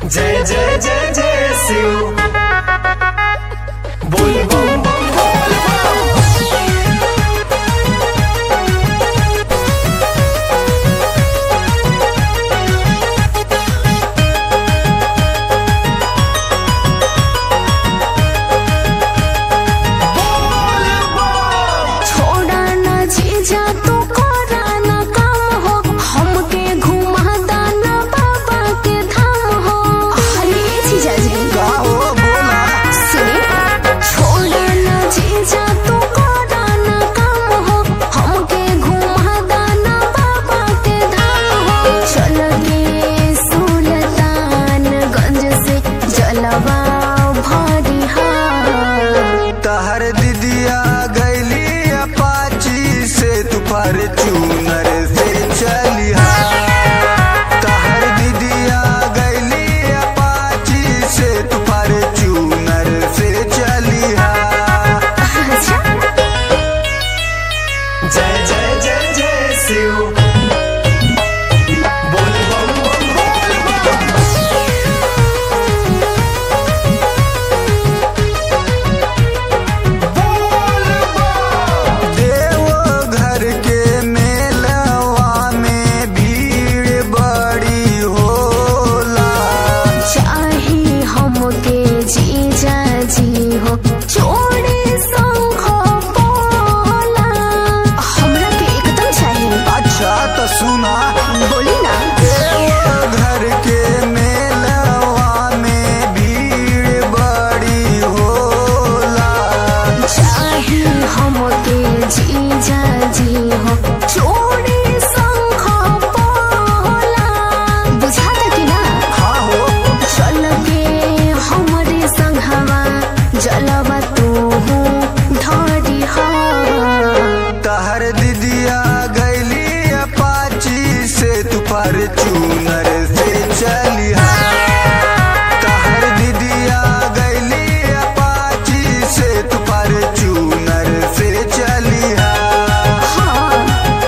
जय जय जय जय शिव बोल बम बम बोल बम। छोड़ा ना जीजा तू करा ना काम हो, हमके घुमा दाना बाबा के धाम हो। अरे जीजा जी सुनी, छोड़ा ना जीजा तू करा ना काम हो, हमके घुमा दाना बाबा के धाम हो। चल के सुल्तानगंज से जलवा भरी तहर दीदिया गैली अपाची से तू फॉर्च्यूनर से चलिहा। तहर दीदिया गैली अपाची से तू फॉर्च्यूनर से चलिहा। जय जय जय जय शिव बोल बम बम बोल बम। देवघर के मेलवा में भीड़ बड़ी होला। चाहे हमके जीजा जी हो चोरी शंख पोला, हमरा के एकदम चाहिए। अच्छा तो सुना, बोली ना। देवघर के मेलवा में भीड़ बड़ी होला। चाहे हमके जीजा जी हो चोरी शंख पोला, बुझाता कि ना। हाँ हो, चल के हमरे संघवा जलवा तू ढारी हा। तहर दीदिया गैली अपाची से तू फॉर्च्यूनर से चलिहा। तहर दीदिया गैली अपाची से तू फॉर्च्यूनर से चलिहा। हाँ,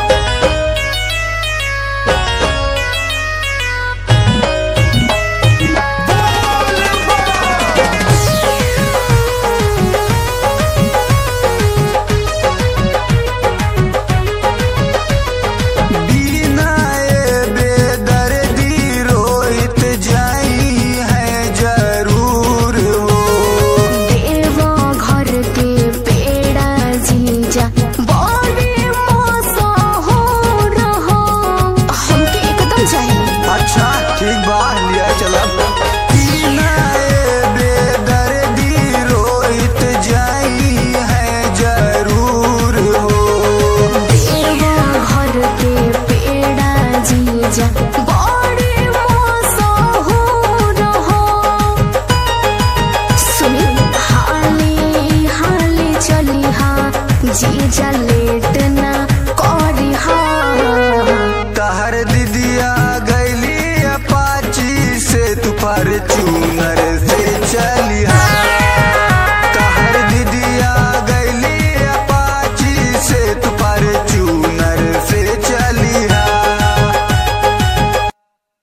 बिना बेदर्दी रोहित जाई है जरूर हो। देवा घर के पेड़ा जीजा बड़े मौसा हो रहो, हमके एकदम चाहिए। अच्छा ठीक बा, लिया चलब। बिना बेदर्दी रोहित जाई है जरूर हो। देवा घर के पेड़ा जीजा बड़े मौसा हो रहो। सुनी, हाले हाले चली हा जीजा लेट